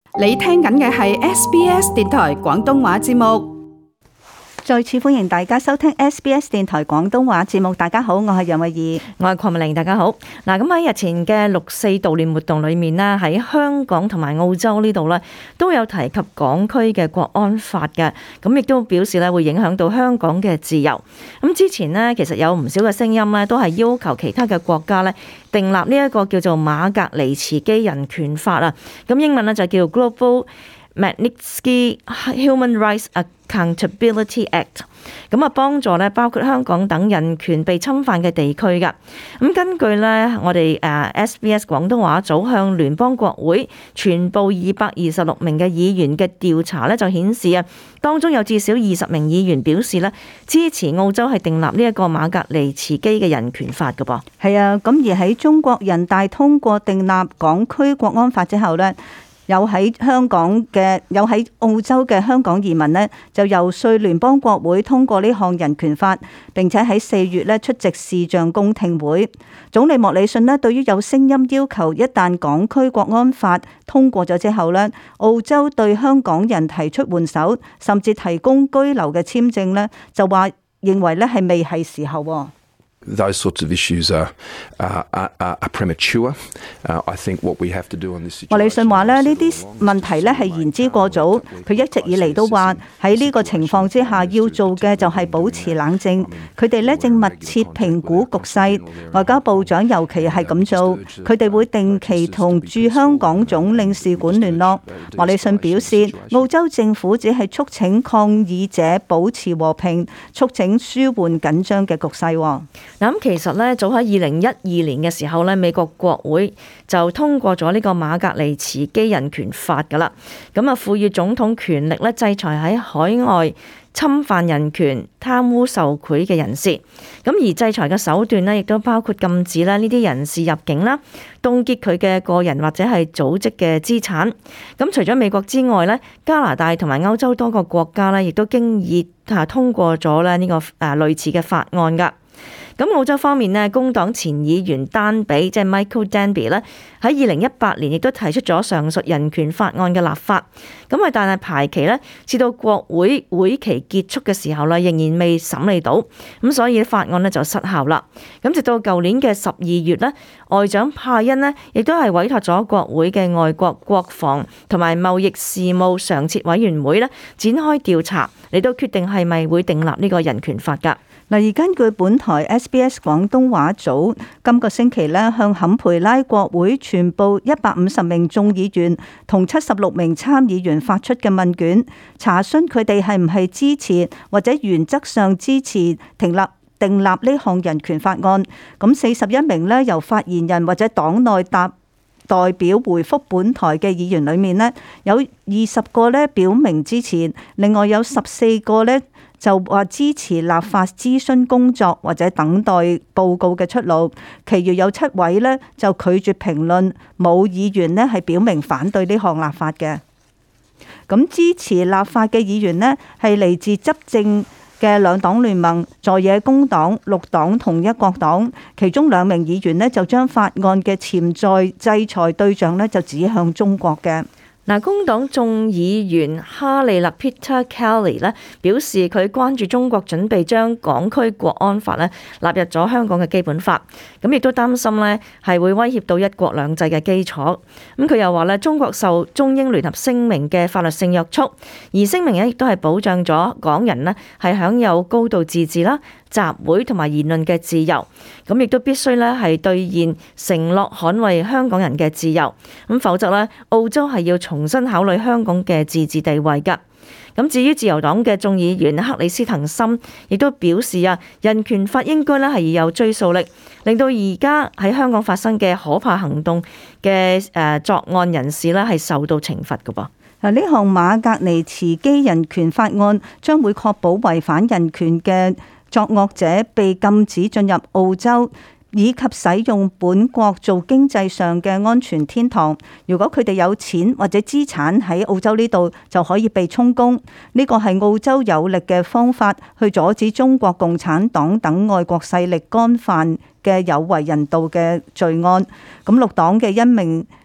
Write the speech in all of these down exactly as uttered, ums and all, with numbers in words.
你聽緊嘅係 S B S 電台廣東話節目。 再次歡迎大家收聽 S B S 電台廣東話節目。大家好，我係楊慧儀， 我係鄺美玲。大家好。嗱，咁喺日前嘅六四悼念活動裏面呢，喺香港同埋澳洲呢度呢，都有提及港區嘅國安法嘅，咁亦都表示呢會影響到香港嘅自由。咁之前呢，其實有唔少嘅聲音呢，都係要求其他嘅國家呢訂立呢一個叫做馬格尼茨基人權法啊，咁英文呢就叫 Global Magnitsky Human Rights Accountability Act， 咁啊幫助咧包括香港等人權被侵犯嘅地區噶。咁根據咧我哋誒 S B S 廣東話組向聯邦國會全部二百二十六名嘅議員嘅調查咧，就顯示啊，當中有至少二十名議員表示咧支持澳洲係訂立呢一個馬格尼茨基嘅人權法噶噃。 係啊，咁而喺中國人大通過訂立港區國安法之後咧，有喺香港嘅有喺澳洲嘅香港移民呢，就游說聯邦國會通過呢項人權法，並且喺四月呢出席視像公聽會。總理莫里遜呢，對於有聲音要求一旦港區國安法通過咗之後呢，澳洲對香港人提出援手，甚至提供居留嘅簽證呢，就話認為呢係未係時候。 Those sorts of issues are, are, are, are premature. Uh, I think what we have to do on this situation. 莫里遜話咧，呢啲問題咧係言之過早。佢一直以嚟都話喺呢個情況之下，要做嘅就係保持冷靜。佢哋咧正密切評估局勢。外交部長尤其係咁做，佢哋會定期同駐香港總領事館聯絡。莫里遜表示，澳洲政府只係促請抗議者保持和平，促請舒緩緊張嘅局勢。 嗱，咁其實咧，早喺二零一二年嘅時候咧，美國國會就通過咗呢個馬格尼茨基人權法噶啦，咁啊賦予總統權力咧制裁喺海外侵犯人權、貪污受賄嘅人士。咁而制裁嘅手段呢，亦都包括禁止咧呢啲人士入境啦，凍結佢嘅個人或者係組織嘅資產。咁除咗美國之外呢，加拿大同埋歐洲多個國家呢，亦都經已啊通過咗咧呢個誒類似嘅法案噶。咁澳洲方面呢，工黨前議員丹比即係 Michael Danby 咧，喺二零一八年亦都提出咗上述人權法案嘅立法。咁啊，但係排期呢，至到國會會期結束嘅時候呢，仍然未審理到，咁所以法案呢就失效啦。咁直到舊年嘅十二月呢，外長派恩呢亦都係委託咗國會嘅外國國防同埋貿易事務常設委員會呢展開調查，嚟到決定係咪會訂立呢個人權法㗎。 嗱，而根據本台 S B S 廣東話組今個星期咧，向坎培拉國會全部一百五十名眾議員同七十六名參議員發出嘅問卷，查詢佢哋係唔係支持或者原則上支持訂立訂立呢項人權法案。咁四十一名咧由發言人或者黨內答代表回覆本台嘅議員裏面咧，有二十個咧表明支持，另外有十四個咧就話支持立法諮詢工作或者等待報告嘅出爐，其餘有七位呢就拒絕評論，冇議員呢係表明反對呢項立法嘅。咁支持立法嘅議員呢係嚟自執政嘅兩黨聯盟、在野工黨、綠黨同一國黨，其中兩名議員呢就將法案嘅潛在制裁對象呢就指向中國嘅。 嗱，工黨眾議員哈利勒 Peter Kelly 咧表示，佢關注中國準備將港區國安法咧納入咗香港嘅基本法，咁亦都擔心咧係會威脅到一國兩制嘅基礎。咁佢又話咧，中國受中英聯合聲明嘅法律性約束，而聲明咧亦都係保障咗港人咧係享有高度自治啦、集會同埋言論嘅自由，咁亦都必須咧係兌現承諾捍衛香港人嘅自由，咁否則咧澳洲係要重新考慮香港嘅自治地位㗎。咁至於自由黨嘅眾議員克里斯滕森亦都表示啊，人權法應該咧係要有追溯力，令到而家喺香港發生嘅可怕行動嘅誒作案人士咧係受到懲罰㗎噃。 嗱，呢項馬格尼茨基人權法案將會確保違反人權嘅作惡者被禁止進入澳洲，以及使用本國做經濟上嘅安全天堂。如果佢哋有錢或者資產喺澳洲呢度，就可以被充公。呢個係澳洲有力嘅方法去阻止中國共產黨等外國勢力干犯嘅有違人道嘅罪案。咁綠黨嘅一名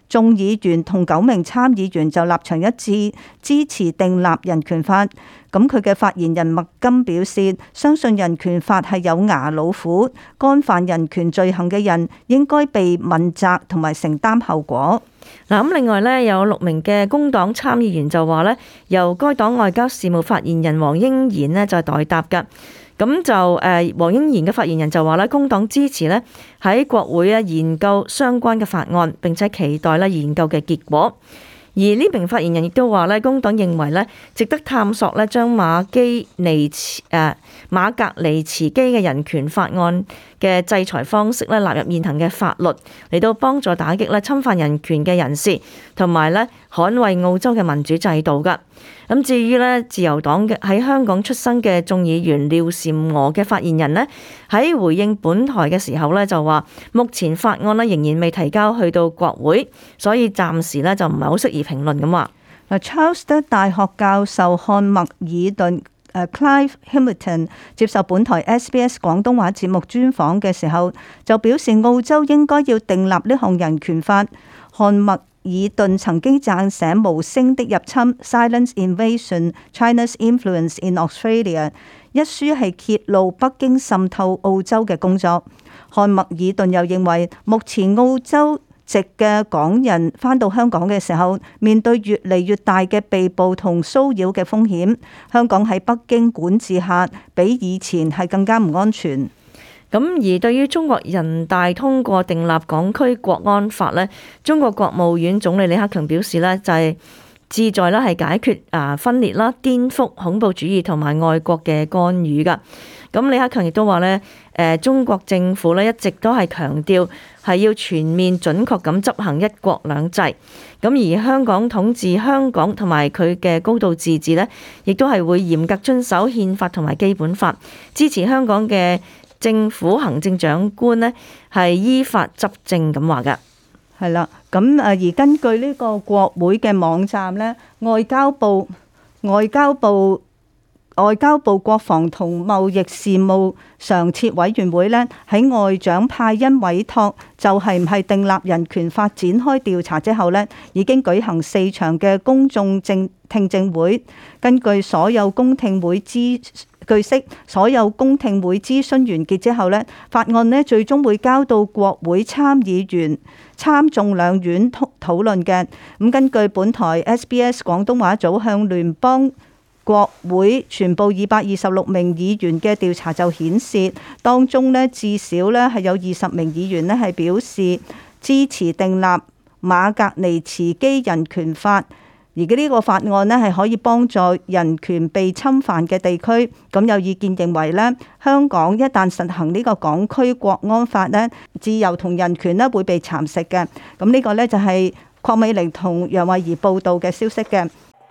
眾議員同九名參議員就立場一致，支持訂立人權法。咁佢嘅發言人麥金表示，相信人權法係有牙老虎，干犯人權罪行嘅人應該被問責同埋承擔後果。 嗱，咁另外呢，有六名嘅工黨參議員就話呢，由該黨外交事務發言人黃英賢呢就係代答㗎。咁就誒，黃英賢嘅發言人就話咧，工黨支持咧喺國會啊研究相關嘅法案，並且期待咧研究嘅結果。而呢名發言人亦都話咧，工黨認為咧值得探索咧將馬基尼誒馬格尼茨基嘅人權法案嘅制裁方式咧納入現行嘅法律，嚟到幫助打擊咧侵犯人權嘅人士，同埋咧捍衛澳洲嘅民主制度㗎。咁至於咧自由黨嘅喺香港出生嘅眾議員廖嬋娥嘅發言人呢，喺回應本台嘅時候咧就話，目前法案咧仍然未提交去到國會，所以暫時咧就唔係好適宜評論咁話。 嗱，Charles 大學教授漢默爾頓誒 Clive Hamilton 接受本台 S B S 廣東話節目專訪嘅時候，就表示澳洲應該要訂立呢項人權法。漢默爾頓曾經撰寫《無聲的入侵 Silent Invasion: China's Influence in Australia》一書，係揭露北京滲透澳洲嘅工作。漢默爾頓又認為，目前澳洲籍嘅港人返到香港嘅時候，面對越嚟越大嘅被捕同騷擾嘅風險。香港喺北京管治下，比以前係更加唔安全。 咁而對於中國人大通過訂立港區國安法呢，中國國務院總理李克強表示呢，就係旨在咧係解決啊分裂啦、顛覆、恐怖主義同埋外國嘅干預噶。咁李克強亦都話呢，誒中國政府咧一直都係強調係要全面準確咁執行一國兩制。咁而香港統治香港同埋佢嘅高度自治呢，亦都係會嚴格遵守憲法同埋基本法，支持香港嘅政府行政長官呢係依法執政咁話㗎。 係啦，咁誒而根據呢個國會嘅網站呢，外交部、外交部、外交部國防同貿易事務常設委員會呢，喺外長派恩委託就係唔係訂立人權法展開調查之後呢，已經舉行四場嘅公眾證聽證會。根據所有公聽會資據悉，所有公聽會諮詢完結之後呢，法案呢最終會交到國會參議員參眾兩院討討論嘅。咁根據本台 S B S 廣東話組向聯邦國會全部二百二十六名議員嘅調查就顯示，當中呢至少呢係有二十名議員呢係表示支持訂立馬格尼茨基人權法。而呢個法案呢係可以幫助人權被侵犯嘅地區。咁有意見認為呢，香港一旦實行呢個港區國安法呢，自由同人權呢會被蠶食嘅。咁呢個呢就係鄺美玲同楊慧儀報道嘅消息嘅。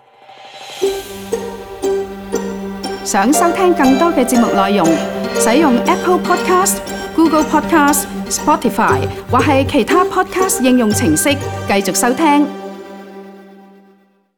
想收聽更多嘅節目內容，使用 Apple Podcast、Google Podcast、Spotify 或係其他 Podcast 應用程式繼續收聽。